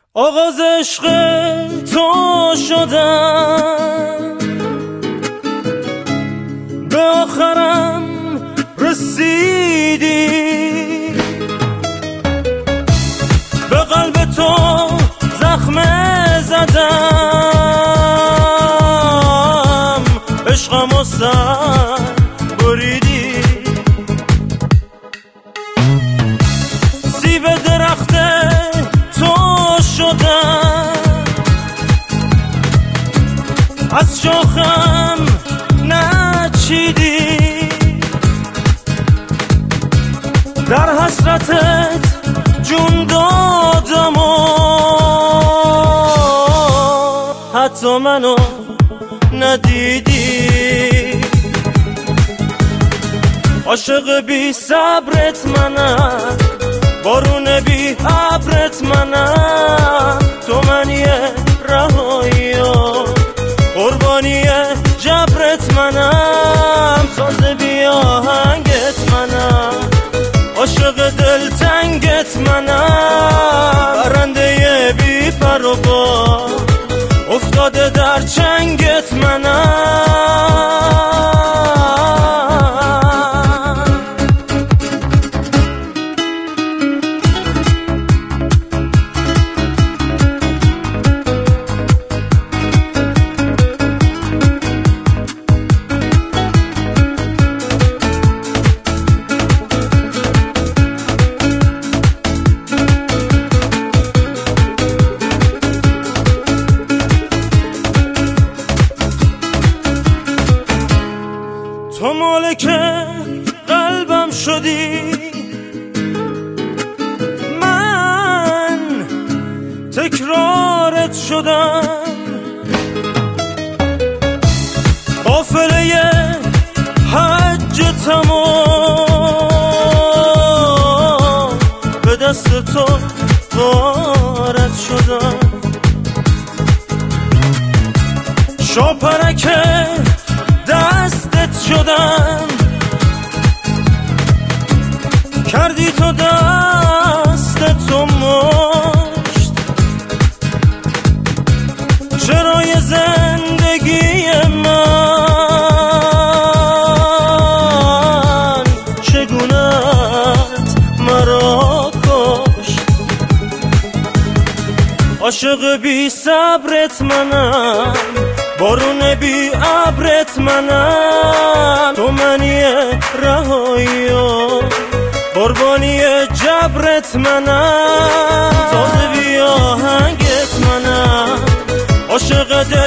آغاز عشق تو شدم، به آخرم رسیدی، به قلب تو زخم زدم، عشقمو سر بریدی، سیب درخت تو شدم، از شاخم نچیدی، در حسرتت جون دادم و حتی منو ندیدی. عاشق بی صبرت منم، بارون بی عبرت منم، تو منی رهایی و قربانی جبرت منم، ساز بی آهنگت منم، عاشق دلتنگت منم، پرنده بی پر و بال افتاده در چنگت منم. تو مالک قلبم شدی، من تکرارت شدم، قافله حجتم و به دست تو غارت شدم، شاپرک دستت شدم، کردی تو دست تو مشت، چرای زندگی من چگونت مرا کشت. عاشق بی صبرت منم، بارون بی عبرت منم، تو منی رهایی و قربانی جبرت منم، ساز بی آهنگت منم، عاشق